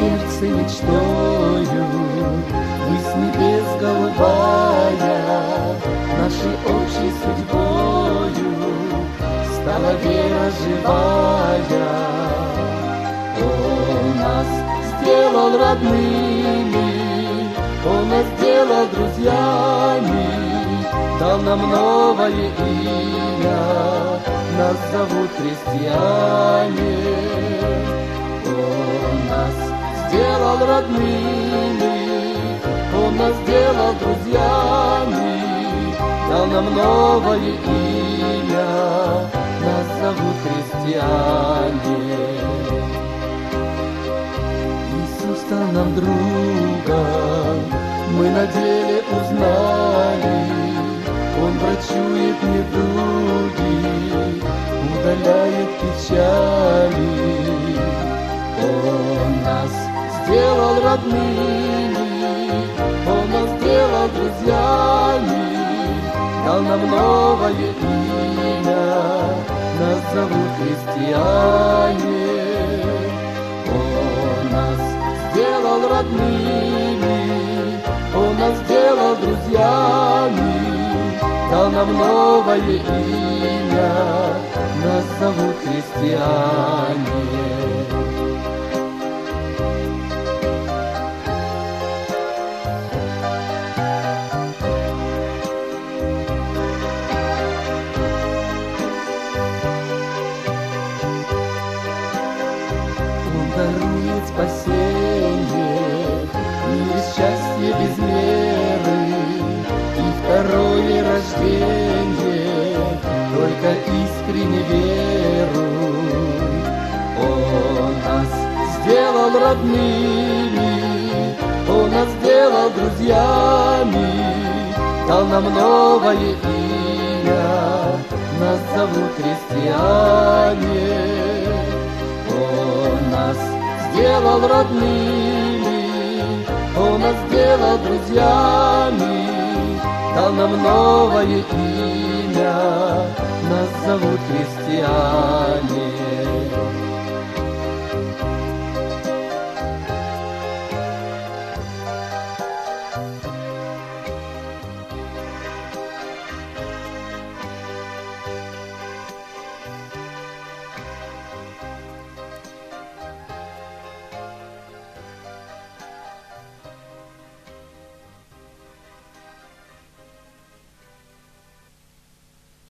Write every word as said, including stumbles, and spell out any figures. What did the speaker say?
сердце мечтою, высь небес голубая, нашей общей судьбою стала вера живая. Он нас сделал родными, Он нас сделал друзьями, дал нам новое имя, нас зовут христиане. Он нас сделал родными, Он нас сделал друзьями, дал нам новое имя, нас зовут христиане. Иисус стал нам другом, мы на деле узнали, Он врачует недуги, удаляет печали. Он нас сделал родными, Он нас сделал друзьями, дал нам новое имя, нас зовут христиане. Он нас сделал родными, Он нас сделал друзьями, дал нам новое имя, нас зовут христиане. Дарует спасение и счастье без меры, и второе рождение, только искренне веруй. Он нас сделал родными, Он нас сделал друзьями, дал нам новое имя, нас зовут христиане. Сделал родными, Он нас сделал друзьями, дал нам новое имя, нас зовут христиане.